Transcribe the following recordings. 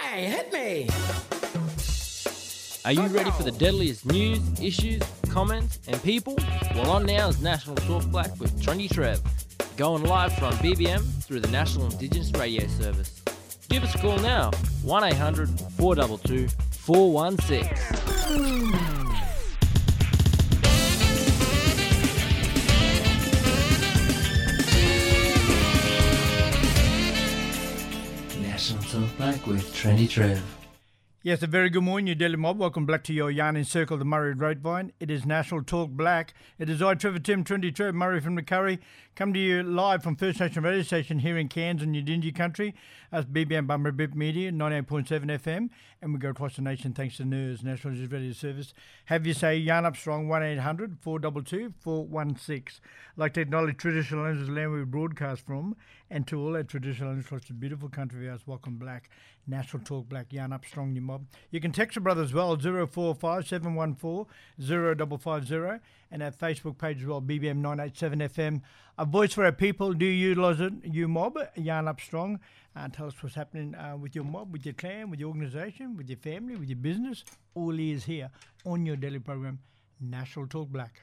Hey, hit me! Are you ready for the deadliest news, issues, comments, and people? Well, on now is National Talk Black with Trendy Trev, going live from BBM through the National Indigenous Radio Service. Give us a call now, 1-800-422-416. National Talk Black with Trendy Trev. Yes, a very good morning, you Daily Mob. Welcome back to your Yarn in Circle, the Murray Grapevine. It is National Talk Black. It is I, Trevor Tim, Trendy Trev, Murray from the Curry, come to you live from First Nation Radio Station here in Cairns in Yidinji Country. That's BBM Bummer Bip Media, 98.7 FM, and we go across the nation thanks to NERS, National News Radio Service. Have you say Yarn Up Strong, 1-800-422-416. I'd like to acknowledge traditional owners of the land we broadcast from, and to all our traditional owners across the beautiful country of ours, welcome black. National Talk Black, Yarn Up Strong, your mob. You can text your brother as well, 045 714 0550, and our Facebook page as well, BBM 987 FM. A voice for our people. Do you utilise it, you mob? Yarn Up Strong. Tell us what's happening with your mob, with your clan, with your organisation, with your family, with your business. All ears here on your daily program, National Talk Black.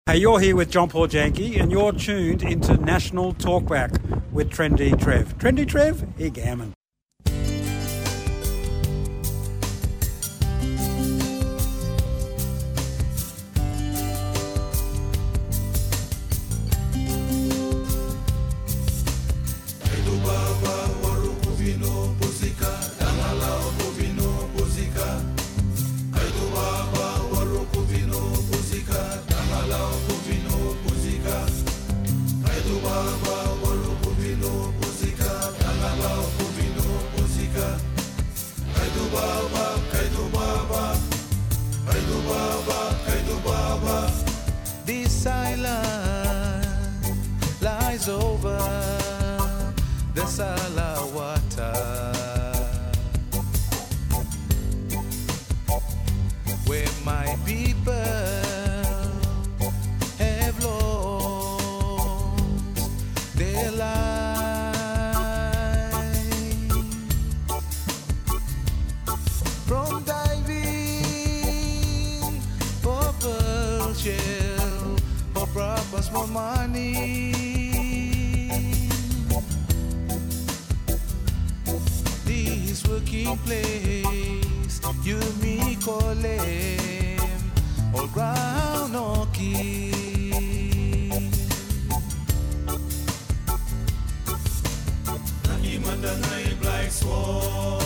Hey, you're here with John Paul Janke, and you're tuned into National Talkback with Trendy Trev. Trendy Trev, here gammon. This island lies over the Salawata, where my people have lost their lives from diving for pearl shell for proper small money. This working place, you me call them all ground okay. Nakimandanay black swan.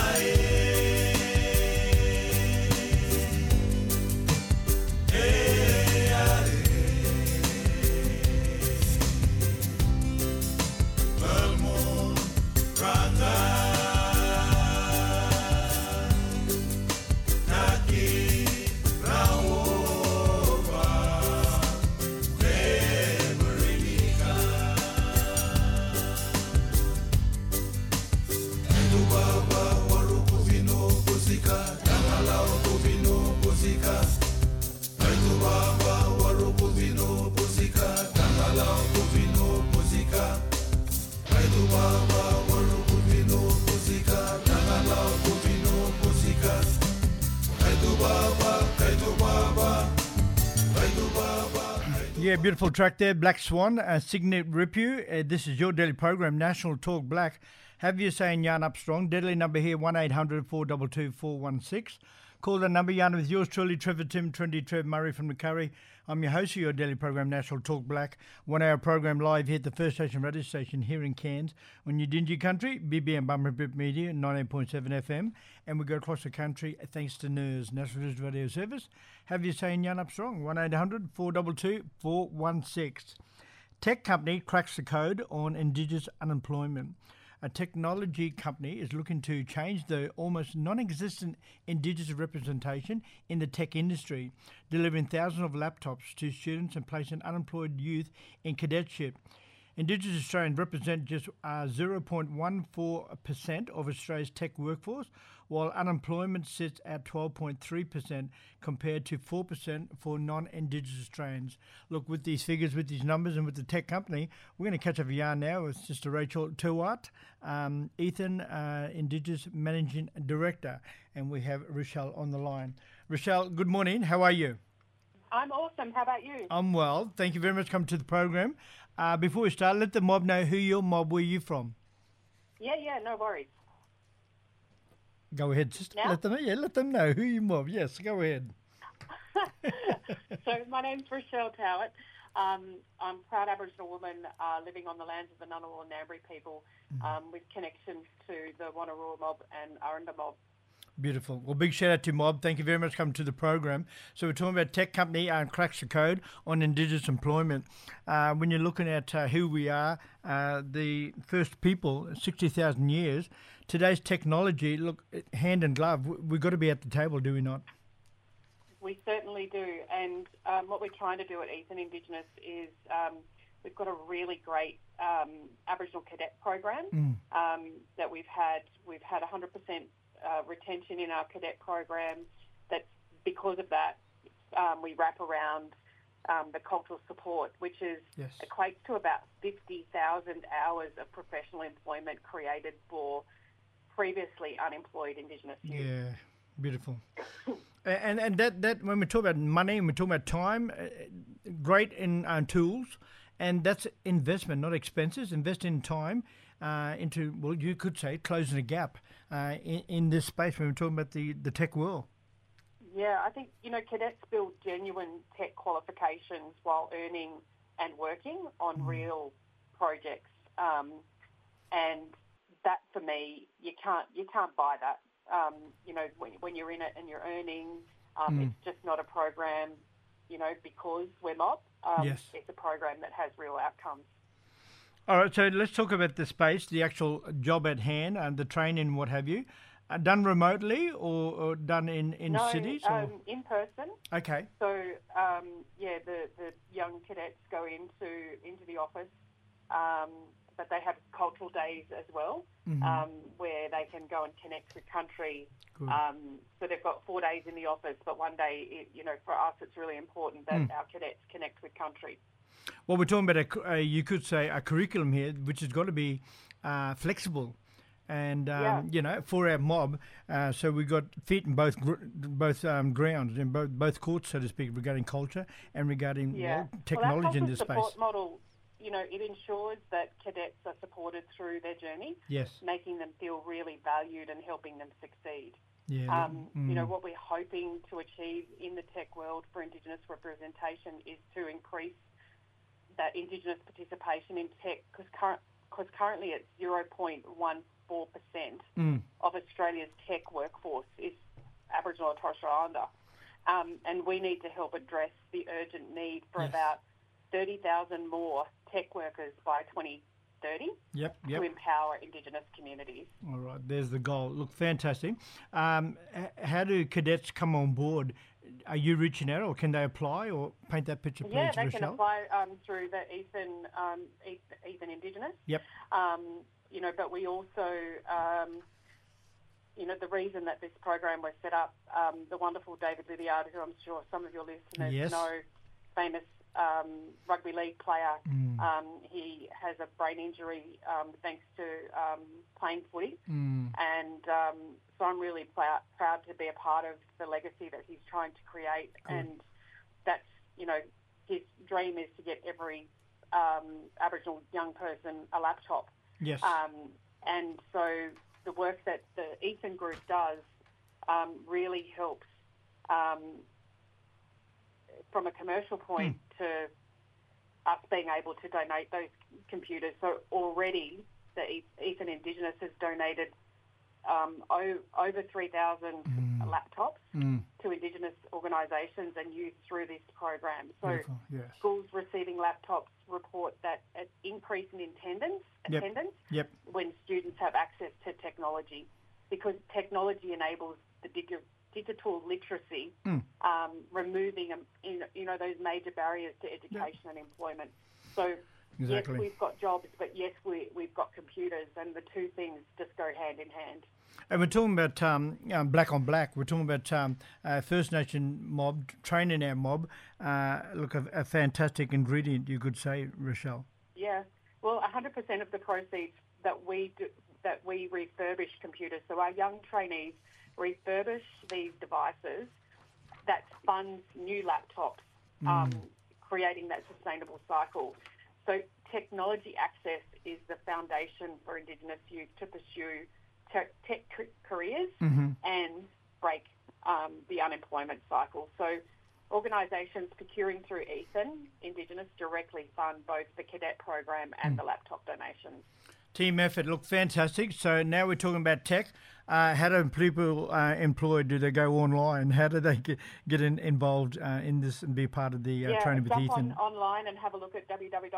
Yeah, beautiful track there, Black Swan, Signet Ripu. This is your daily program, National Talk Black. Have you saying Yarn Up Strong? Deadly number here, 1-800-422-416. Call the number, Yarn with yours truly, Trevor Tim, Trendy Trev Murray from the Curry. I'm your host of your daily program, National Talk Black. 1 hour program live here at the First Station radio station here in Cairns on your Dingy Country, BBM Bumper Media, 98.7 FM. And we go across the country thanks to NERS, National News Radio Service. Have you saying Yarn Up Strong? 1-800-422-416. Tech company cracks the code on Indigenous unemployment. A technology company is looking to change the almost non-existent Indigenous representation in the tech industry, delivering thousands of laptops to students and placing unemployed youth in cadetship. Indigenous Australians represent just 0.14% of Australia's tech workforce, while unemployment sits at 12.3% compared to 4% for non-Indigenous Australians. Look, with these figures, with these numbers, and with the tech company, we're going to catch up a yarn now with Sister Rachel Tuart, Ethan, Indigenous Managing Director, and we have Rochelle on the line. Rochelle, good morning. How are you? I'm awesome. How about you? I'm well. Thank you very much for coming to the program. Before we start, let the mob know who your mob, where you from. Yeah, no worries. Go ahead, sister. Now? Let them know who you mob. Yes, go ahead. So my name's Rochelle Towett. I'm a proud Aboriginal woman living on the lands of the Ngunnawal and Ngambri people with connections to the Wonnarua mob and Aranda mob. Beautiful. Well, big shout out to Mob. Thank you very much for coming to the program. So we're talking about tech company cracks the code on Indigenous employment. When you're looking at who we are, the first people, 60,000 years, today's technology, look, hand in glove, we've got to be at the table, do we not? We certainly do. And what we're trying to do at Ethan Indigenous is we've got a really great Aboriginal cadet program that we've had. We've had 100% retention in our cadet program. That's because of that. We wrap around the cultural support, which is equates to about 50,000 hours of professional employment created for previously unemployed Indigenous youth. Yeah, beautiful. And that when we talk about money and we talk about time, great in tools, and that's investment, not expenses. Invest in time into, well, you could say, closing a gap in this space when we're talking about the tech world. Yeah, I think, cadets build genuine tech qualifications while earning and working on real projects. And that, for me, you can't buy that. When you're in it and you're earning, it's just not a program, because we're mob. Yes. It's a program that has real outcomes. All right, so let's talk about the space, the actual job at hand, and the training and what have you. Done remotely or done in cities? No, in person. Okay. So, the young cadets go into the office, but they have cultural days as well, where they can go and connect with country. Good. So they've got 4 days in the office, but one day, for us, it's really important that our cadets connect with country. Well, we're talking about you could say a curriculum here, which has got to be flexible. And for our mob, so we've got feet in both grounds, in both courts, so to speak, regarding culture and regarding technology in this space. Support model, it ensures that cadets are supported through their journey, yes, making them feel really valued and helping them succeed. Yeah. What we're hoping to achieve in the tech world for Indigenous representation is to increase that Indigenous participation in tech, because currently it's 0.14% of Australia's tech workforce is Aboriginal and Torres Strait Islander. And we need to help address the urgent need for about 30,000 more tech workers by 2030 to empower Indigenous communities. All right, there's the goal. Look, fantastic. How do cadets come on board? Are you reaching out, or can they apply, or paint that picture, please, Yeah, they Rochelle? can apply through the Ethan Indigenous. Yep. But we also, the reason that this program was set up, the wonderful David Lydiard, who I'm sure some of your listeners know, famous rugby league player. He has a brain injury thanks to playing footy. And so I'm really proud to be a part of the legacy that he's trying to create. Cool. And that's, his dream is to get every Aboriginal young person a laptop. Yes. And so the work that the Ethan Group does really helps from a commercial point to us being able to donate those computers. So already the Ethan Indigenous has donated over 3,000 laptops to Indigenous organisations and youth through this program. So schools receiving laptops report that an increase in attendance when students have access to technology, because technology enables the digital literacy, removing those major barriers to education and employment. So yes, we've got jobs, but yes, we've got computers, and the two things just go hand in hand. And we're talking about black on black. We're talking about First Nation mob, training our mob. Look, a fantastic ingredient, you could say, Rochelle. Yeah. Well, 100% of the proceeds that we refurbish computers, so our young trainees refurbish these devices, that funds new laptops, creating that sustainable cycle. So technology access is the foundation for Indigenous youth to pursue tech careers and break the unemployment cycle. So organisations procuring through Ethan Indigenous directly fund both the cadet program and the laptop donations. Team effort, look, fantastic. So now we're talking about tech. How do people employed? Do they go online? How do they get involved in this and be part of the training with Ethan? Online and have a look at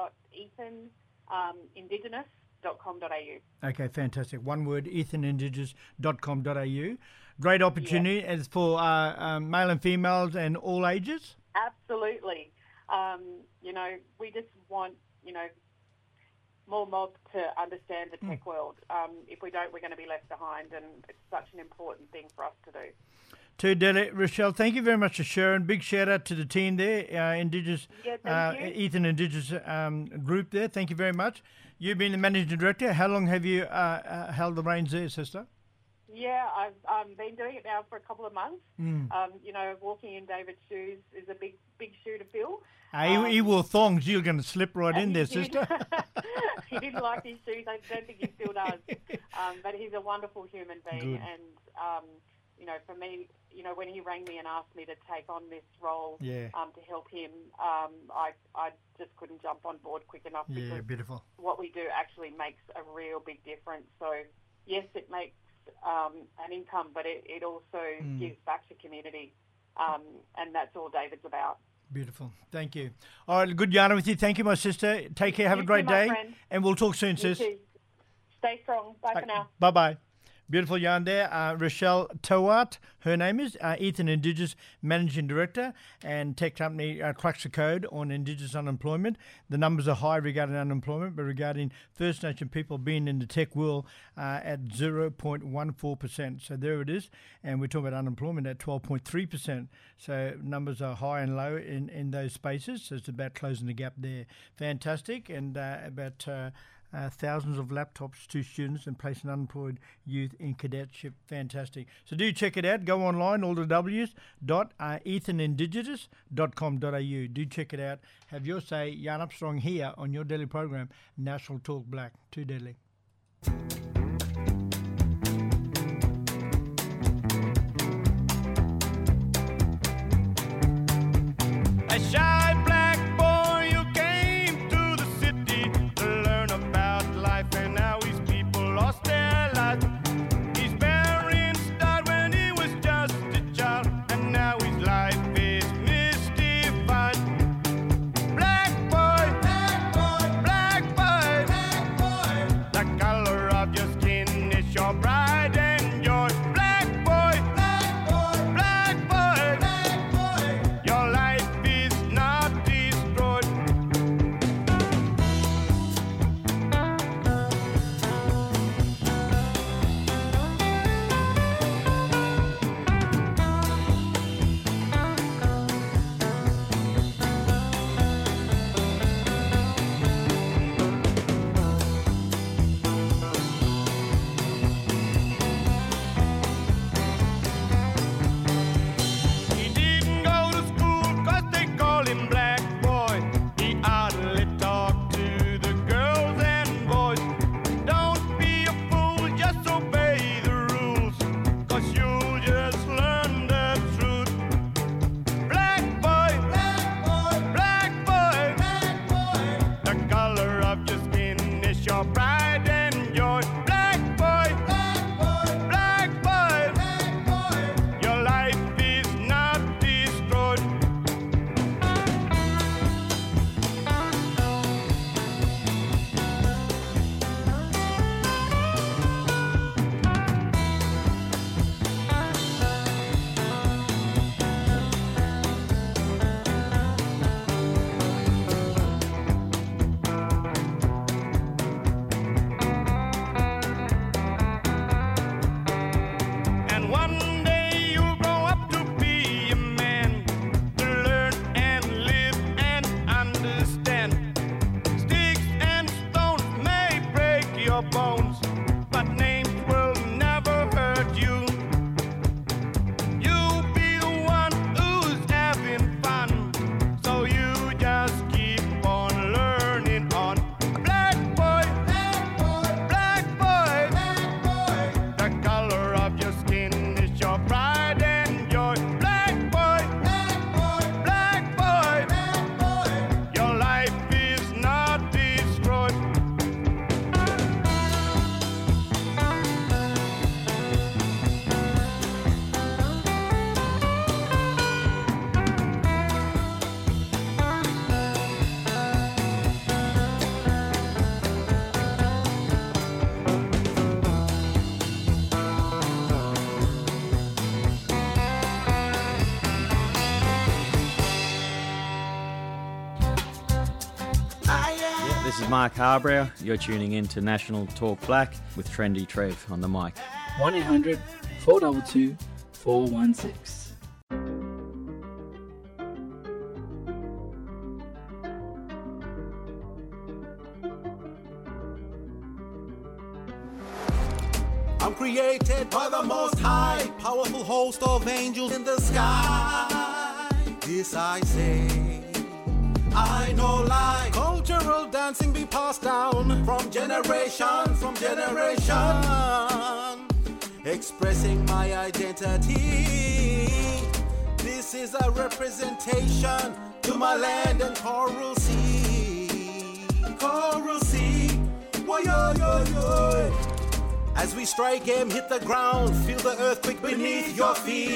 www.ethanindigenous.com.au. Okay, fantastic. One word, ethanindigenous.com.au. Great opportunity as for male and females and all ages? Absolutely. We just want, more mobs to understand the tech world. If we don't, we're going to be left behind, and it's such an important thing for us to do. To Dele, Rochelle, thank you very much for sharing. Big shout out to the team there, Indigenous, Ethan Indigenous group there. Thank you very much. You've been the managing director. How long have you held the reins there, sister? Yeah, I've been doing it now for a couple of months. Walking in David's shoes is a big shoe to fill. He wore thongs. You're going to slip right in there, sister. He didn't like his shoes. I don't think he still does. But he's a wonderful human being. Good. And, for me, when he rang me and asked me to take on this role to help him, I just couldn't jump on board quick enough. Yeah, because beautiful. what we do actually makes a real big difference. So, yes, it makes an income, but it also gives back to community. And that's all David's about. Beautiful. Thank you. All right, good yarning with you. Thank you, my sister. Take care. Have a great day. Friend. And we'll talk soon, You sis. too. Stay strong. Bye for now. Bye-bye. Beautiful yarn there. Rochelle Towart, her name is, Ethan Indigenous Managing Director, and tech company cracks the code on Indigenous unemployment. The numbers are high regarding unemployment, but regarding First Nation people being in the tech world at 0.14%. So there it is. And we're talking about unemployment at 12.3%. So numbers are high and low in those spaces. So it's about closing the gap there. Fantastic. And about... thousands of laptops to students and placing unemployed youth in cadetship. Fantastic. So do check it out. Go online, all the W's, ethanindigenous.com.au. Do check it out. Have your say. Jan Armstrong here on your daily program, National Talk Black. Too deadly. A shy black boy who came to the city to learn about life, and now his people lost their lives. His parents died when he was just a child, and now his life is mystified. Black boy, black boy, black boy, black boy. The color of your skin is your pride and joy. Black boy, black boy, black boy, black boy. Your life is not destroyed. He didn't go to school 'cause they call him black boy. He hardly talked to the girls and boys. Don't be a fool, just obey the rules, 'cause you'll just learn the truth. Black boy, black boy, black boy, black boy. The color of your skin is your pride and joy. Black boy, black boy, black boy, black boy. Your life is not destroyed. And one day you'll grow up to be a man, to learn and live and understand. Sticks and stones may break your bones, but names will never hurt you. You'll be the one who's having fun, so you just keep on learning on. Black boy, black boy, black boy, black boy. The color of your skin is your pride and joy. Black boy, black boy, black boy, black boy. Your life is not destroyed. This is Mark Harbrow. You're tuning in to National Talk Black with Trendy Trev on the mic. 1-800 422 416. I'm created created by the Most High, powerful host of angels in the sky. This I say, I know lie. Cultural dancing be passed down from generation, expressing my identity. This is a representation to my land and Coral Sea. Coral Sea, whoa, yo, yo, yo. As we strike him, hit the ground, feel the earthquake beneath your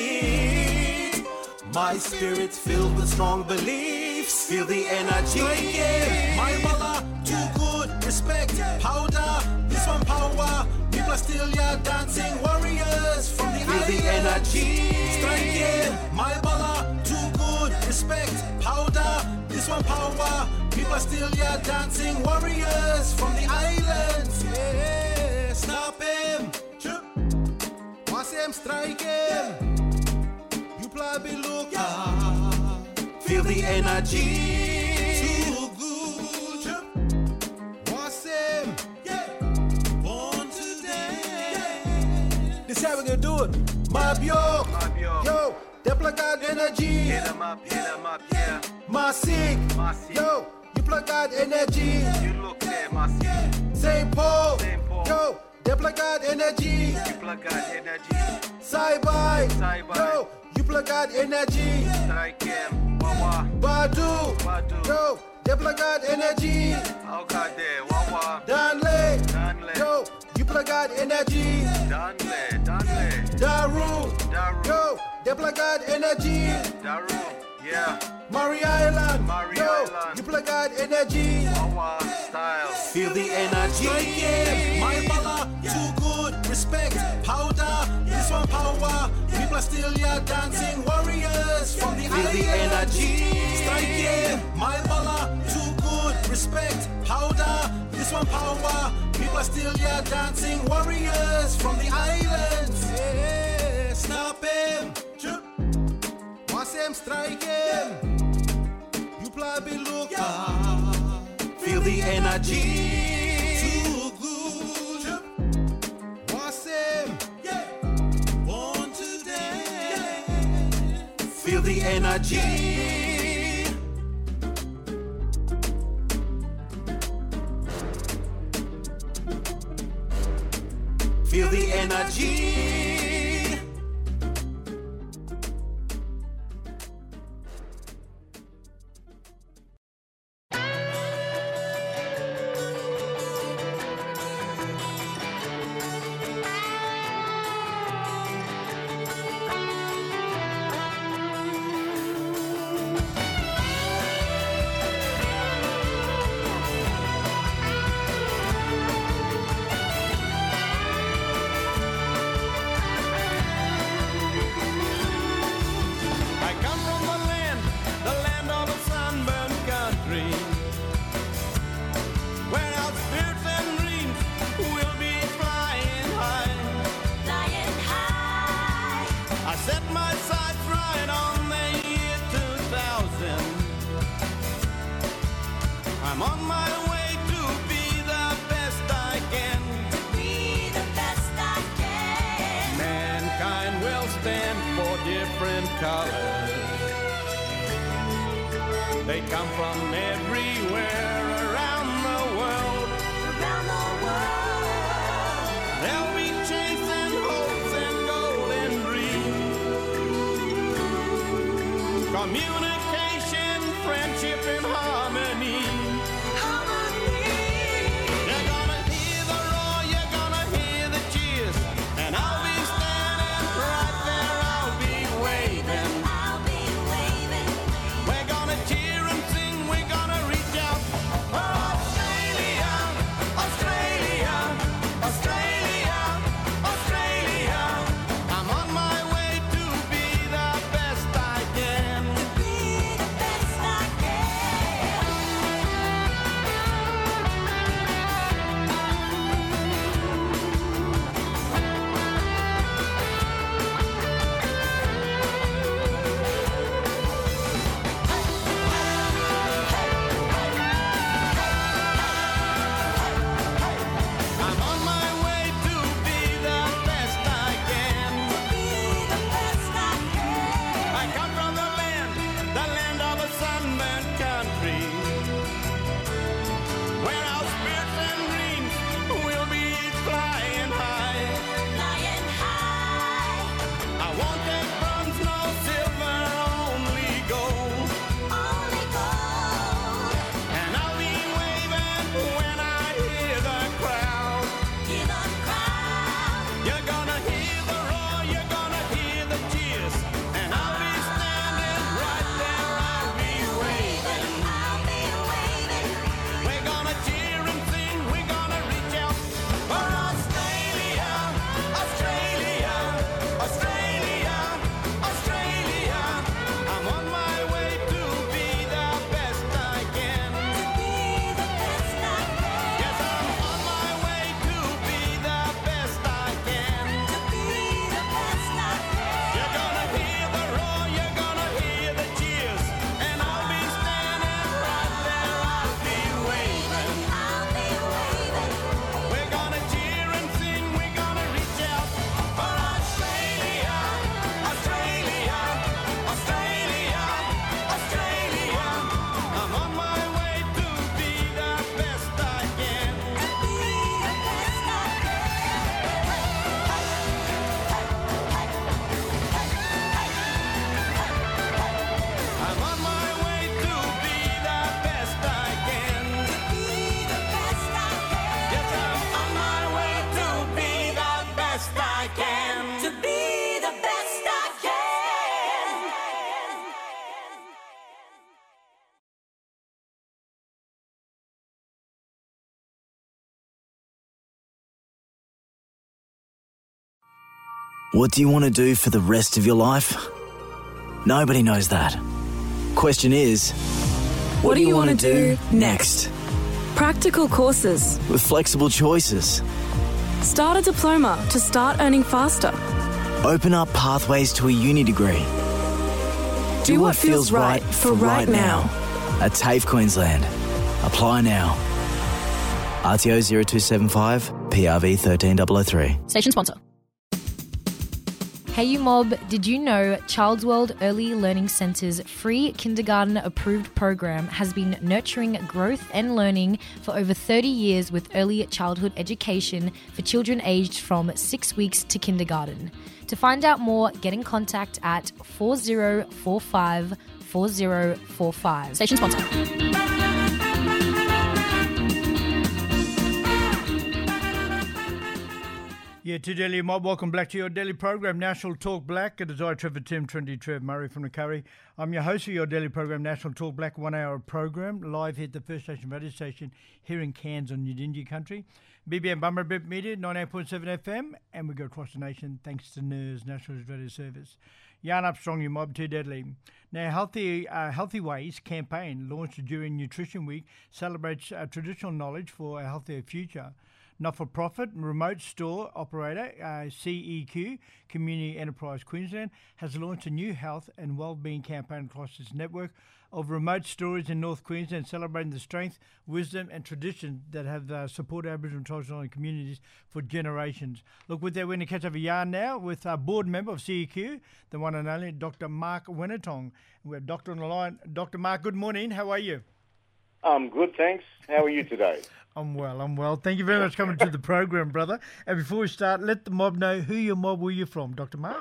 feet. My spirit's filled with strong beliefs, feel the energy. My mother, too good, respect, powder, this one power. People are still here dancing, warriors from the feel the energy. Striking, my mother, too good, respect, powder, this one power. People are still here dancing, warriors from the islands. Yeah, stop him, watch him strike him. You probably look, feel the energy. Too good, watch him, born today. This how we gonna do it. Mob yo, yo, deploy God energy. Hit 'em up, yeah. Masik, yo, you plug God energy. You look there, Masik. St. Paul, yo, deploy God energy. You plug God energy. Sci-Fi, yo, you plug God energy. Strike him, Wawa. Badu, yo, deploy God energy. Oh God there, Wawa. Danley, yo, you plug God energy. Danley. Daru, yo, deploy God energy. Daru, yeah. Murray Island, yo, you plug God energy. Wawa style. Feel the energy. My mother, too good, respect, powder, this one power. People are still here dancing, warriors from the island. Feel the energy. Striking, my mother, too good, respect, powder, this one power. People are still here dancing, warriors from the islands. Yeah, stop him, watch him strike him. You probably look, feel the energy. Too good, watch him, born today. Feel the energy. Feel the energy. They come from everywhere around the world. They'll be chasing hopes and golden dreams. Communication, friendship, and harmony. You're gonna hear the roar, you're gonna hear the cheers, and I'll be standing right there, I'll be waving. We're gonna cheer and sing, we're gonna reach out. Australia, Australia, Australia, Australia. I'm on my way to be the best I can. Won't take bronze, no silver, only gold. Only gold. And I'll be waving when I hear the crowd. Hear the crowd. You're gonna hear the roar, you're gonna hear the cheers. And I'll be standing right there, I'll be waving. I'll be waving. We're gonna cheer and sing, we're gonna reach out for Australia, Australia, Australia, Australia. I'm on my way to be the best I can. To be the best I can. Yes, I'm on my way to be the best I can. To be the best I can. You're gonna hear the roar, you're gonna hear the cheers, and I'll be standing right there, I'll be waving. I'll be waving. We're gonna cheer and sing, we're gonna reach out for Australia, Australia, Australia, Australia. I'm on my way to be the best I can. To be the best I I'm on my way to be the best I can. To be the best I can. Yes, I'm on my way to be the best I can. To be the best I can. What do you want to do for the rest of your life? Nobody knows that. Question is, what do you want to do next? Practical courses. With flexible choices. Start a diploma to start earning faster. Open up pathways to a uni degree. Do what feels right for right now. At TAFE Queensland. Apply now. RTO 0275 PRV 13003. Station sponsor. Hey you mob, did you know Child's World Early Learning Centre's free kindergarten approved program has been nurturing growth and learning for over 30 years with early childhood education for children aged from 6 weeks to kindergarten? To find out more, get in contact at 4045 4045. Station sponsor. Yeah, to Delhi Mob, welcome back to your daily program, National Talk Black. It is I, Trevor Tim, Trendy Trev Murray from the Curry. I'm your host of your daily program, National Talk Black, 1 hour program, live here at the First Station radio station here in Cairns on Yidinji country. BBM Bummer Bip Media, 98.7 FM, and we go across the nation thanks to NERS, National Radio Service. Yarn Up Strong, your mob, too deadly. Now, Healthy Ways campaign launched during Nutrition Week celebrates traditional knowledge for a healthier future. Not-for-profit remote store operator CEQ, Community Enterprise Queensland, has launched a new health and wellbeing campaign across its network of remote stores in North Queensland, celebrating the strength, wisdom and tradition that have supported Aboriginal and Torres Strait Islander communities for generations. Look, with that, we're going to catch up a yarn now with our board member of CEQ, the one and only Dr. Mark Wenitong. We have Doctor on the line. Dr. Mark, good morning. How are you? I'm good, thanks. How are you today? I'm well. Thank you very much for coming to the program, brother. And before we start, let the mob know who your mob were you from, Dr. Mark?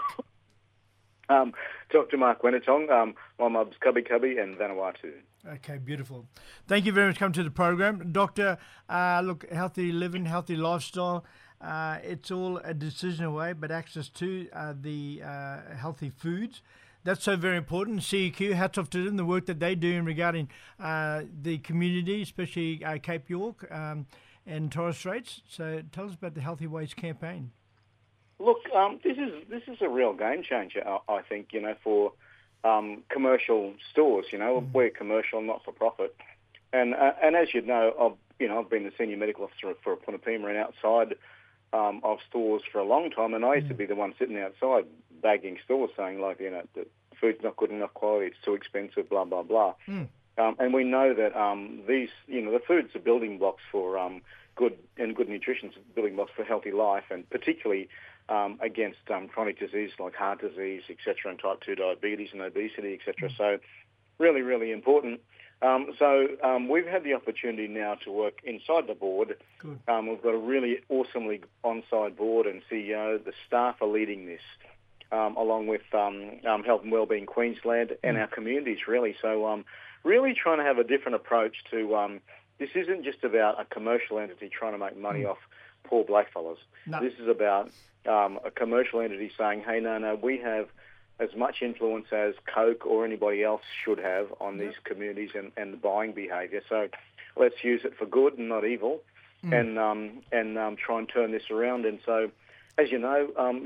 Dr. Mark Wenitong. My mob's Cubby and Vanuatu. Okay, beautiful. Thank you very much for coming to the program. Doctor, look, healthy living, healthy lifestyle, it's all a decision away, but access to the healthy foods. That's so very important. CEQ, hats off to them, the work that they do in regarding the community, especially Cape York and Torres Straits. So tell us about the Healthy Ways campaign. Look, this is a real game changer, I think, for commercial stores. We're commercial, not for profit. And as you know, I've been the senior medical officer for Punapima and outside of stores for a long time, and I used to be the one sitting outside bagging stores saying, like, the food's not good enough quality, it's too expensive, blah, blah, blah. And we know that these, the food's are building blocks for good nutrition's building blocks for healthy life, and particularly against chronic disease like heart disease, etc., and type 2 diabetes and obesity, etc. So really, really important. So we've had the opportunity now to work inside the board. Good. We've got a really awesomely on-side board and CEO. The staff are leading this. along with Health and Wellbeing Queensland and our communities, really. So really trying to have a different approach to this isn't just about a commercial entity trying to make money off poor blackfellas. No. This is about a commercial entity saying, hey, no, we have as much influence as Coke or anybody else should have on these communities and the buying behaviour. So let's use it for good and not evil, and try and turn this around. And so, as you know,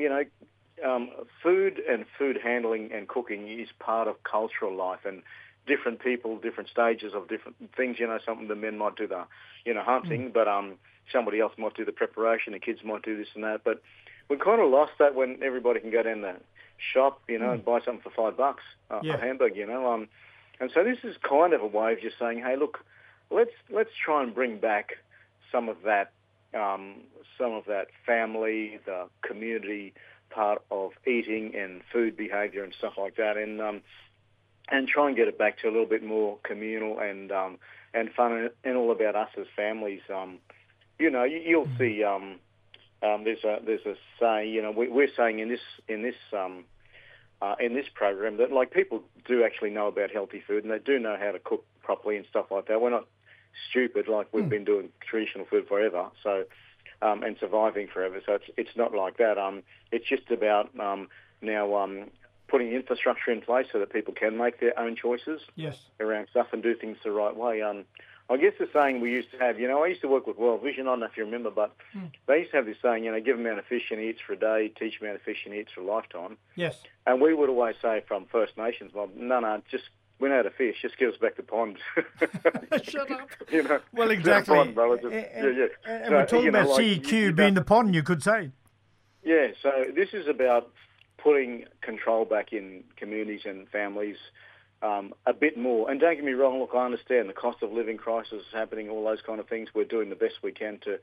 food and food handling and cooking is part of cultural life, and different people, different stages of different things. Something the men might do the, hunting, but somebody else might do the preparation. The kids might do this and that. But we've kind of lost that when everybody can go down the shop, and buy something for $5, a hamburger, and so this is kind of a way of just saying, hey, look, let's try and bring back some of that family, the community part of eating and food behaviour and stuff like that, and try and get it back to a little bit more communal and fun and all about us as families. You'll see. There's a saying. We're saying in this program that like people do actually know about healthy food and they do know how to cook properly and stuff like that. We're not stupid like we've been doing traditional food forever. So and surviving forever. So it's not like that. It's just about now putting infrastructure in place so that people can make their own choices around stuff and do things the right way. I guess the saying we used to have, I used to work with World Vision, I don't know if you remember, but they used to have this saying, give a man a fish and he eats for a day, teach a man a fish and he eats for a lifetime. Yes. And we would always say from First Nations, well, no, just we know how to fish, just give us back the pond. Shut up. Well, exactly. Pond, brother. And we're talking about CEQ being the pond, you could say. Yeah, so this is about putting control back in communities and families a bit more. And don't get me wrong, look, I understand the cost of living crisis is happening, all those kind of things. We're doing the best we can to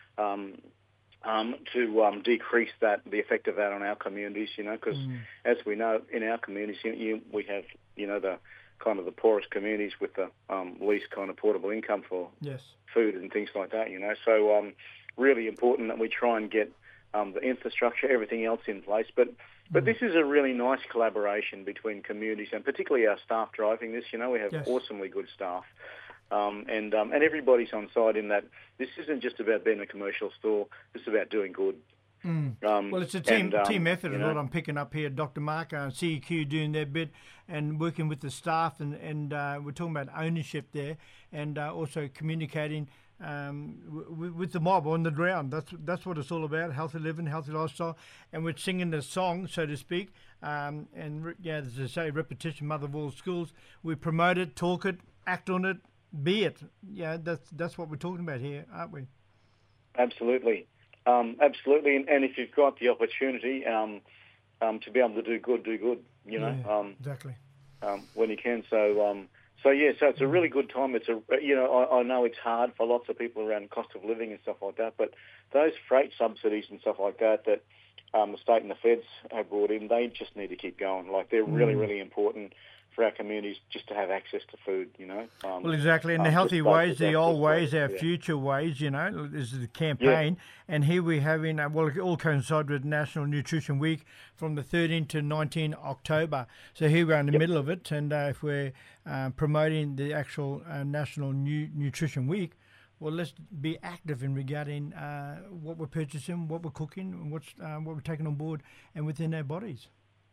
decrease the effect of that on our communities, because as we know, in our communities, we have, the kind of the poorest communities with the least kind of portable income for food and things like that, So really important that we try and get the infrastructure, everything else in place. But this is a really nice collaboration between communities and particularly our staff driving this. We have awesomely good staff. And everybody's on side in that this isn't just about being a commercial store, it's about doing good. Well, it's a team effort is what I'm picking up here. Dr. Mark, CEQ doing their bit and working with the staff and we're talking about ownership there and also communicating with the mob on the ground. That's what it's all about, healthy living, healthy lifestyle. And we're singing the song, so to speak, and as I say, repetition, mother of all schools. We promote it, talk it, act on it, be it. Yeah, that's what we're talking about here, aren't we? Absolutely. Absolutely, and if you've got the opportunity to be able to do good, exactly. When you can. So it's a really good time. It's I know it's hard for lots of people around cost of living and stuff like that, but those freight subsidies and stuff like that the state and the feds have brought in, they just need to keep going. Like they're really, really important for our communities just to have access to food, well, exactly, and the healthy ways, the old ways, our future ways, this is the campaign. And here we're having, it all coincides with National Nutrition Week from the 13th to 19 October. So here we are in the middle of it, and if we're promoting the actual National Nutrition Week, well, let's be active in regarding what we're purchasing, what we're cooking, and what we're taking on board and within our bodies.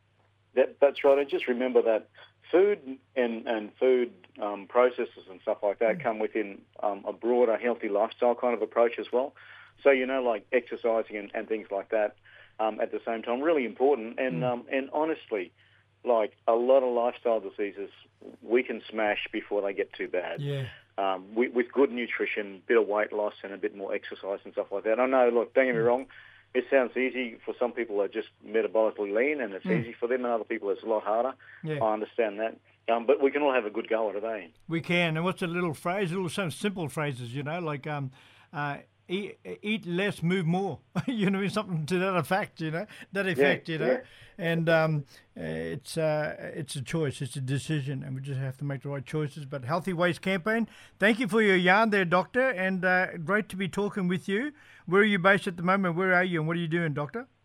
That's right, and just remember that food and food processes and stuff like that come within a broader healthy lifestyle kind of approach as well. So, like exercising and things like that at the same time, really important. And honestly, like a lot of lifestyle diseases, we can smash before they get too bad. Yeah. With good nutrition, bit of weight loss and a bit more exercise and stuff like that. I know, look, don't get me wrong, it sounds easy for some people that are just metabolically lean and it's easy for them, and other people it's a lot harder. Yeah. I understand that. But we can all have a good go at it, eh? We can. And what's a little phrase, some simple phrases, like eat less, move more. Something to that effect, And it's a choice, it's a decision, and we just have to make the right choices. But Healthy Ways Campaign, thank you for your yarn there, Doctor, and great to be talking with you. Where are you based at the moment? Where are you, and what are you doing, Doctor?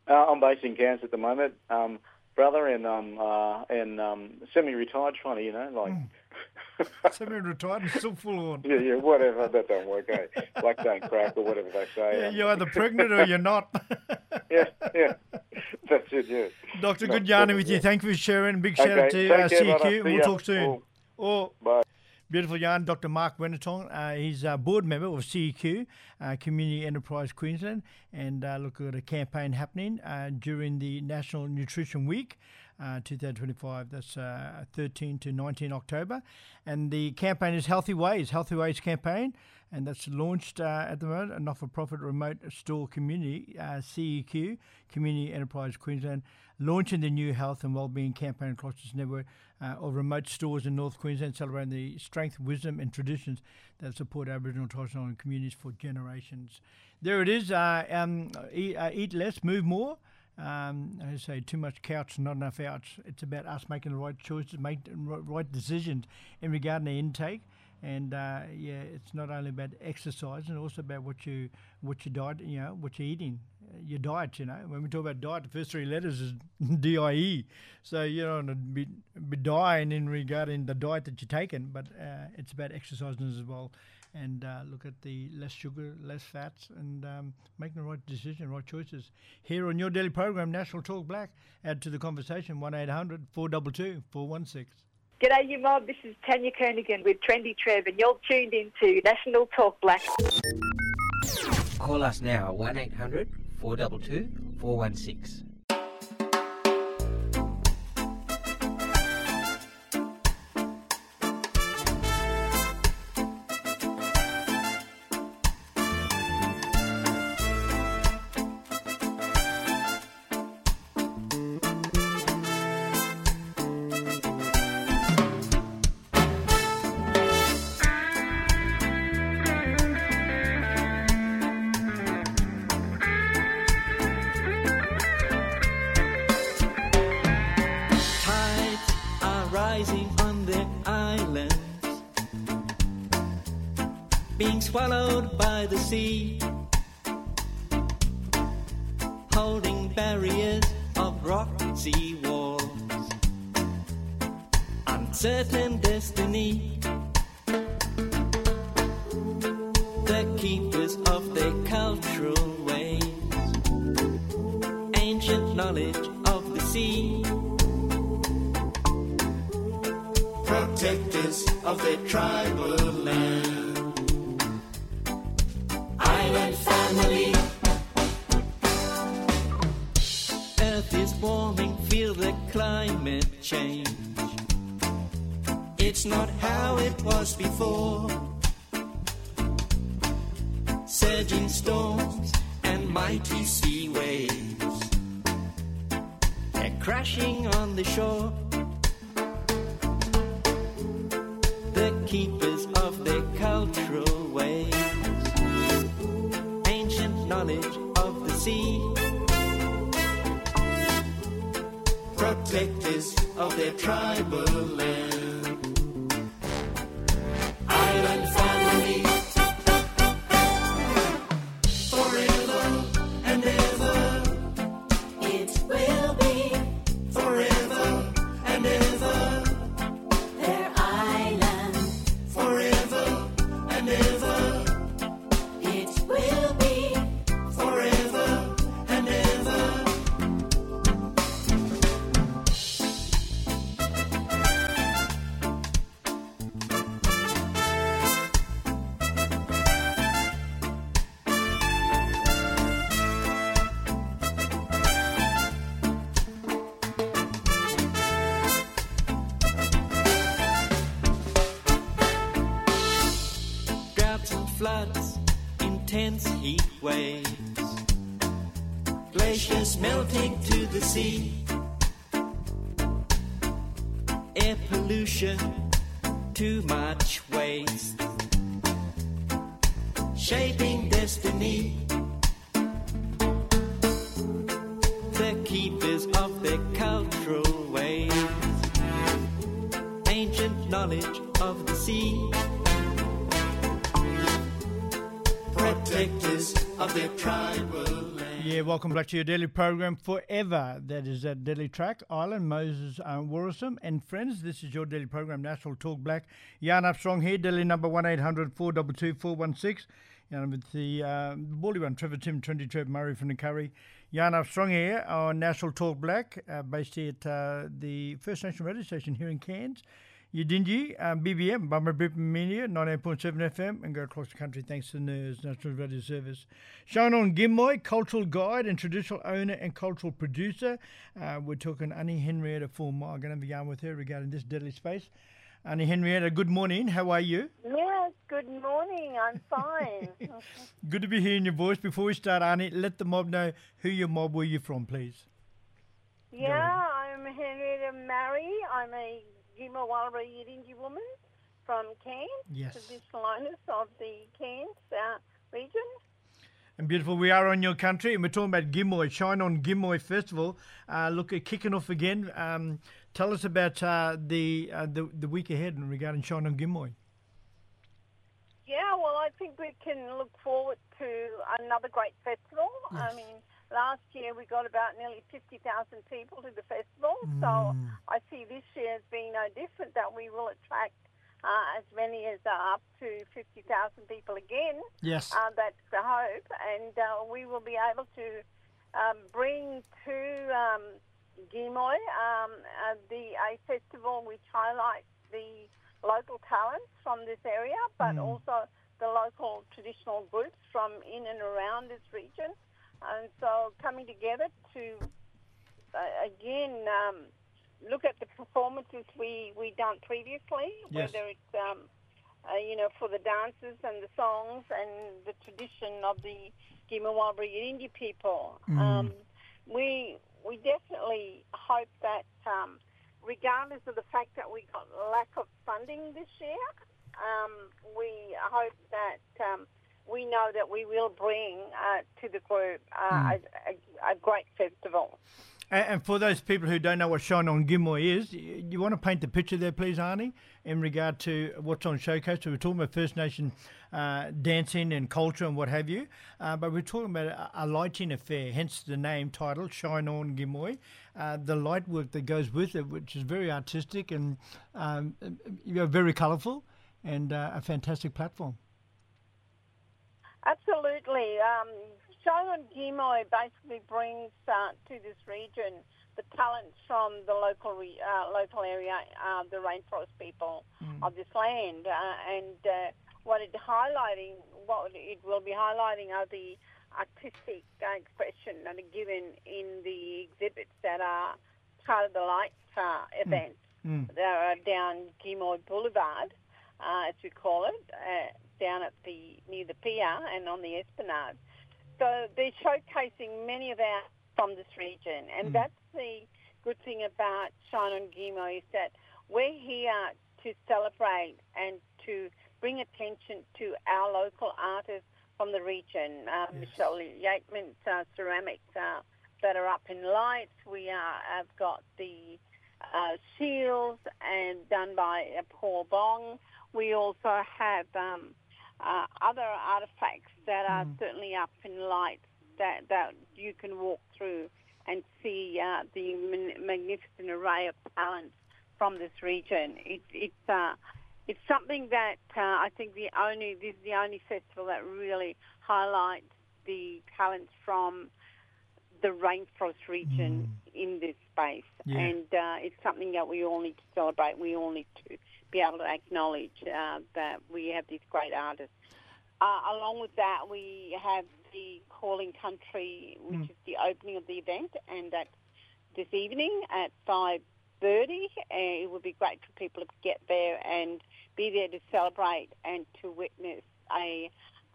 I'm based in Cairns at the moment, brother, and semi-retired, trying to, Semi-retired and still full on. Yeah, whatever. That don't work, eh? Black don't crack, or whatever they say. Yeah, you're either pregnant or you're not. yeah. That's it, yeah. Doctor, good yarning with you. Thank you for sharing. Big shout out to CEQ. We'll talk soon. Bye. Beautiful yarn, Dr. Mark Wenatong. He's a board member of CEQ, Community Enterprise Queensland, and look at a campaign happening during the National Nutrition Week 2025. That's 13 to 19 October. And the campaign is Healthy Ways campaign, and that's launched at the moment, a not-for-profit remote store community, CEQ, Community Enterprise Queensland, launching the new health and wellbeing campaign across its network of remote stores in North Queensland, celebrating the strength, wisdom and traditions that support Aboriginal and Torres Strait Islander communities for generations. There it is. Eat less, move more. I say too much couch, not enough ouch. It's about us making the right choices, make the right decisions in regard to intake. And it's not only about exercise, and also about what you diet, what you're eating, your diet. When we talk about diet, the first three letters is DIE. So you don't want to be dying in regarding the diet that you're taking, but it's about exercising as well. And look at the less sugar, less fats, and making the right decision, right choices. Here on your daily program, National Talk Black, add to the conversation 1-800-422-416. G'day, you mob. This is Tanya Kernigan with Trendy Trev, and you're tuned into National Talk Black. Call us now, 1-800-422-416. Swallowed by the sea, holding barriers of rocky walls, uncertain destiny, the keepers of their cultural ways, ancient knowledge of the sea, protectors of their tribal land. Family. Earth is warming, feel the climate change. It's not how it was before. Surging storms and mighty sea waves, they're crashing on the shore. The keepers of their cultural ways, knowledge of the sea, protectors of their tribal land. Island family, forever and ever, it will be forever and ever. Their island, forever and ever, it will be forever and ever. Droughts and floods, intense heat waves, glaciers melting to the sea, air pollution, too much waste, shaping destiny, the keepers of their cultural ways, ancient knowledge of the sea, protectors of their tribal land. Yeah, welcome back to your daily program Forever. That is at Daily Track, Island, Moses, Warrisum and friends. This is your daily program, National Talk Black. Jan Armstrong here, daily number 1-800-422-416. With the Baldy one, Trevor Tim, Trinity Trev, Murray from the Curry. Jan Armstrong here on National Talk Black, based here at the First National radio station here in Cairns. Yidinji, BBM, Bummer Bip Media, 98.7 FM, and go across the country thanks to NERS, National Radio Service. Shainon Gimoy, cultural guide and traditional owner and cultural producer. We're talking Annie Henrietta Fulmer. I'm going to have a yarn with her regarding this deadly space. Annie Henrietta, good morning. How are you? Yes, good morning. I'm fine. Good to be hearing your voice. Before we start, Annie, let the mob know who your mob were you from, please. Yeah, I'm Henrietta Murray. I'm a Gima Walra Yidinji woman from Cairns, yes. traditional owners of the Cairns region. And beautiful, we are on your country, and we're talking about Gimoy, Shine On Gimoy Festival. Look, kicking off again. Tell us about the week ahead regarding Shine On Gimoy. Yeah, well, I think we can look forward to another great festival. Yes. I mean, last year we got about nearly 50,000 people to the festival, so I see this year as being no different, that we will attract as many as up to 50,000 people again. Yes. That's the hope, and we will be able to bring to Gimoy a festival which highlights the local talents from this area, but also the local traditional groups from in and around this region. And so coming together to, again, look at the performances we done previously, yes. whether it's, for the dances and the songs and the tradition of the Gimawalbri Yindi people. We definitely hope that, regardless of the fact that we got lack of funding this year, we hope that we know that we will bring to the group a great festival. And for those people who don't know what Shine On Gimoy is, you want to paint the picture there, please, Arnie, in regard to what's on Showcase. So we're talking about First Nation dancing and culture and what have you, but we're talking about a lighting affair, hence the name title, Shine On Gimoy. The light work that goes with it, which is very artistic and very colourful and a fantastic platform. Absolutely. Shine On Gimoy basically brings to this region the talents from the local area, the rainforest people of this land, and what it will be highlighting are the artistic expression that are given in the exhibits that are part of the light event that are down Gimoy Boulevard, as we call it, down at near the pier and on the Esplanade. So they're showcasing many of our from this region, and that's the good thing about Shine On Gimoy, is that we're here to celebrate and to bring attention to our local artists from the region. Michelle Yateman's ceramics that are up in lights. We have got the seals and done by Paul Bong. We also have other artefacts that are certainly up in lights that you can walk through and see the magnificent array of talents from this region. It's something that I think this is the only festival that really highlights the talents from the rainforest region in this space. Yeah. And it's something that we all need to celebrate. We all need to be able to acknowledge that we have these great artists. Along with that, we have the Calling Country, which is the opening of the event, and that's this evening at 5:30. It would be great for people to get there and be there to celebrate and to witness a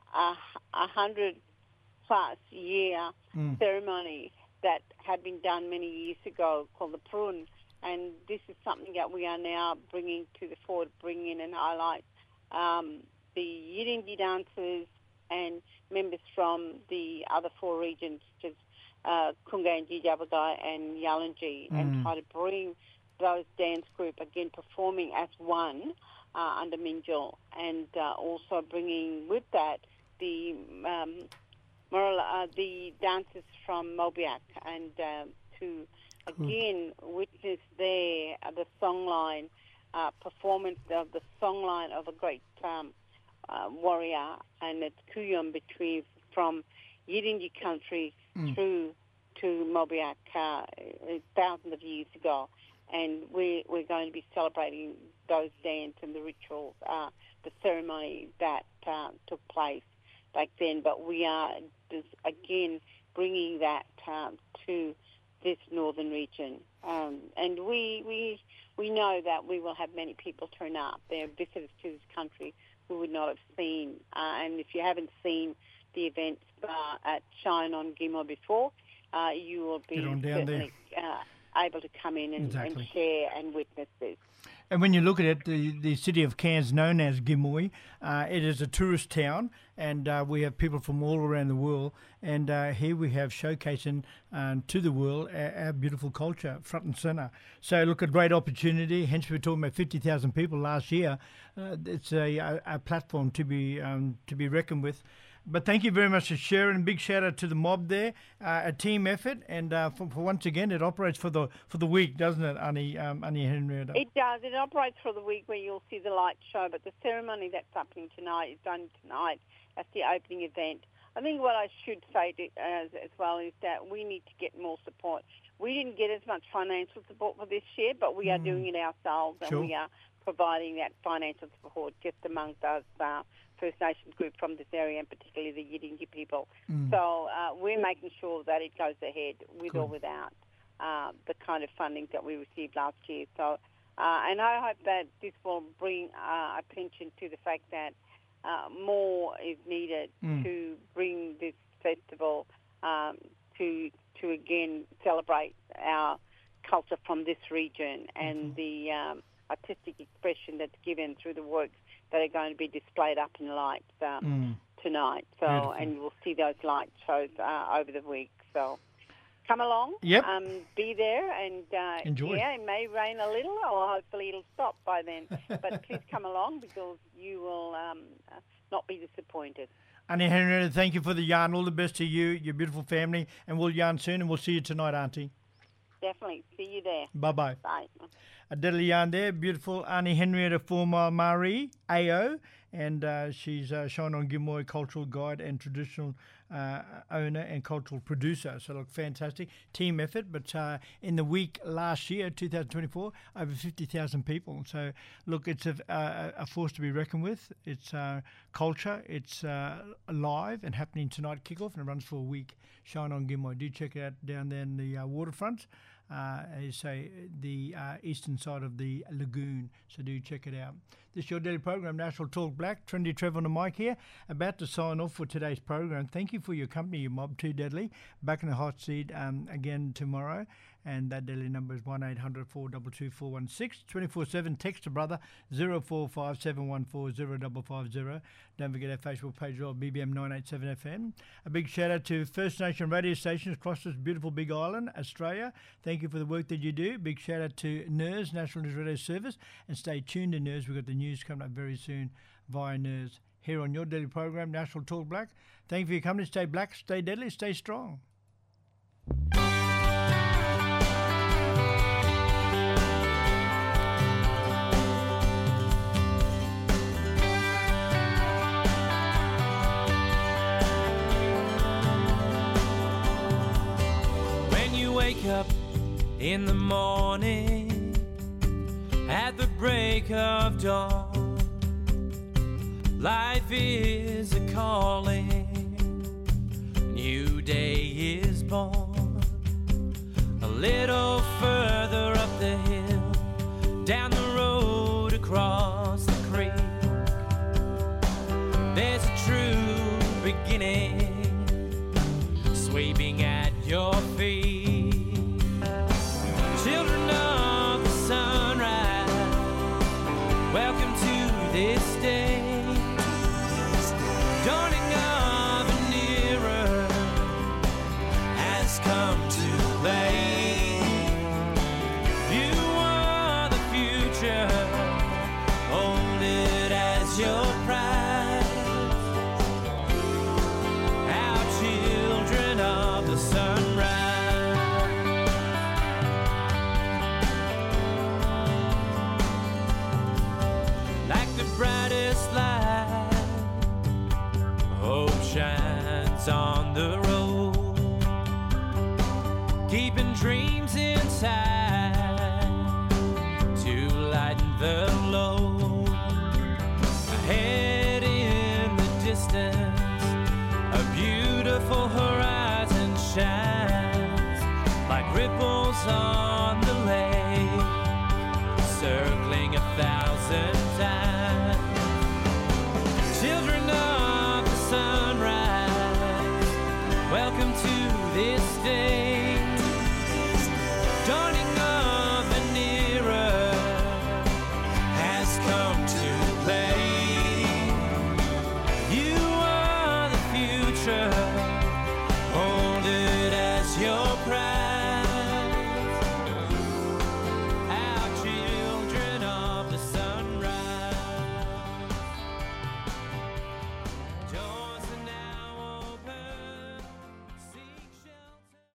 100-plus year ceremony that had been done many years ago called the Prun. And this is something that we are now bringing to the fore, bring in and highlight the Yidinji dancers and members from the other four regions, such as Kunganji, Jabagai and Yalanji, and try to bring those dance group again performing as one under Minjil, and also bringing with that the the dancers from Mobiak, and to again witness there the songline performance of the songline of a great warrior, and it's Kuyum between from Yidinji country through to Mobiak thousands of years ago. And we're going to be celebrating those dance and the rituals, the ceremony that took place back then. But we are just, again bringing that to this northern region, and we know that we will have many people turn up. They're visitors to this country who would not have seen. And if you haven't seen the events at Shine on Gimo before, you will be certainly able to come in and share and witness this. And when you look at it, the city of Cairns, known as Gimoy, it is a tourist town, and we have people from all around the world. And here we have showcasing to the world our beautiful culture front and centre. So look, a great opportunity. Hence, we were talking about 50,000 people last year. It's a platform to be reckoned with. But thank you very much for sharing. Big shout out to the mob there, a team effort, and for once again, it operates for the week, doesn't it, Annie Henrietta? It does. It operates for the week where you'll see the light show, but the ceremony that's happening tonight is done tonight as the opening event. I think what I should say as well is that we need to get more support. We didn't get as much financial support for this year, but we are doing it ourselves, and we are providing that financial support just amongst us. First Nations group from this area, and particularly the Yidinji people. So we're making sure that it goes ahead with or without the kind of funding that we received last year. So, and I hope that this will bring attention to the fact that more is needed to bring this festival to again celebrate our culture from this region and the artistic expression that's given through the works that are going to be displayed up in lights tonight. So, beautiful. And we'll see those light shows over the week. So, come along. Yep. Be there and enjoy. Yeah, it may rain a little, or hopefully it'll stop by then. But please come along because you will not be disappointed. Auntie Henrietta, thank you for the yarn. All the best to you, your beautiful family, and we'll yarn soon, and we'll see you tonight, Auntie. Definitely. See you there. Bye-bye. Bye. A deadly yarn there, beautiful Auntie Henrietta Formar-Marie, AO, and she's Shine on Gimoy cultural guide and traditional owner and cultural producer. So look, fantastic team effort. But in the week last year, 2024, over 50,000 people. So look, it's a force to be reckoned with. It's culture. It's live and happening tonight, kickoff, and it runs for a week. Shine on Gimoy. Do check it out down there in the waterfront. As you say, the eastern side of the lagoon. So do check it out. This is your daily program, National Talk Black. Trendy Trev on the mic here. About to sign off for today's program. Thank you for your company, your mob, too deadly. Back in the hot seat again tomorrow. And that daily number is 1-800-422-416. 24/7. Text to brother 0457140550. Don't forget our Facebook page, BBM 987 FM. A big shout out to First Nation radio stations across this beautiful big island, Australia. Thank you for the work that you do. Big shout out to NIRS, National News Radio Service. And stay tuned to NIRS. We've got the news coming up very soon via NIRS. Here on your daily program, National Talk Black. Thank you for your company. Stay black, stay deadly, stay strong. Wake up in the morning at the break of dawn. Life is a calling, new day is born. A little further up the hill, down the road across the creek, there's a true beginning sweeping at your feet. Children of the sunrise, welcome to this day. Dawning of an era has come to play. You are the future, hold it as your prize. on the lake, circling 1,000 times. Children of the sunrise, welcome to this day. Don't